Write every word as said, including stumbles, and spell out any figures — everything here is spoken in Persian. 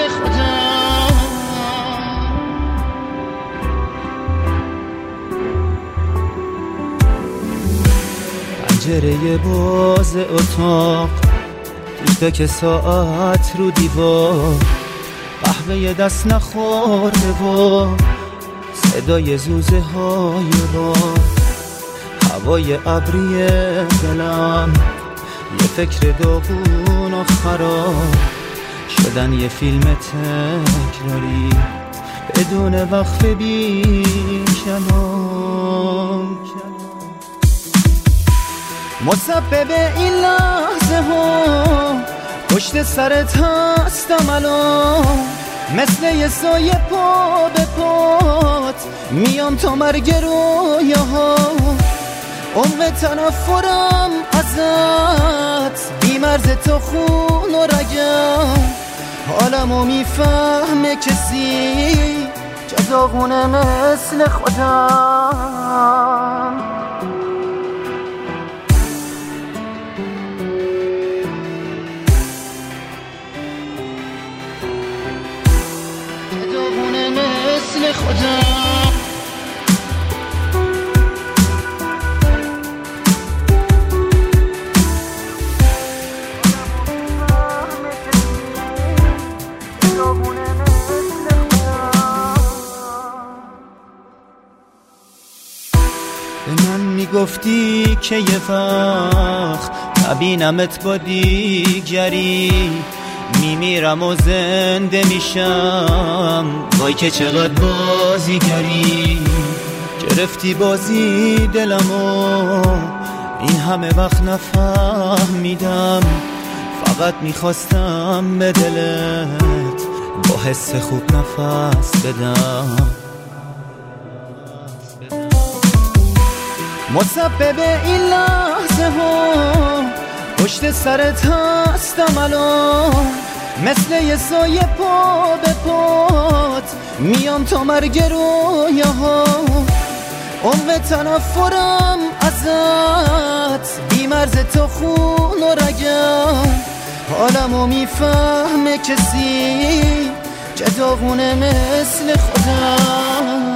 مثل خودم. پنجره باز اتاق، تیک ساعت رو دیوار، قهوه دست نخورده و صدای زوزه های راه، هوای ابری دلم، یه فکر داغون و خراب شدن یه فیلم تکراری بدون وقف بی کلام. مسبب این لحظه ها پشت سرت هستم الان، مثل یه سایه پا به پات میام تا مرگ رویاها. عمق تنفرم ازت بی مرز تا خون و رگم، حالمو میفهمه کسی جزاغونه مثل خودم. جزاغونه مثل خودم. به من میگفتی که یه وقت نبینمت با دیگری، میمیرم و زنده میشم، وای که چقدر بازیگری. گرفتی بازی دلمو این همه وقت نفهمیدم، فقط میخواستم به دلت با حس خوب نفس بدم. مسبب این لحظه ها پشت سرت هستم الان، مثل یه سایه پا به پات میام تا مرگ رویاها. عمق تنفرم ازت بی مرز تا خون و رگم، حالمو میفهمه کسی جداغونه مثل خودم.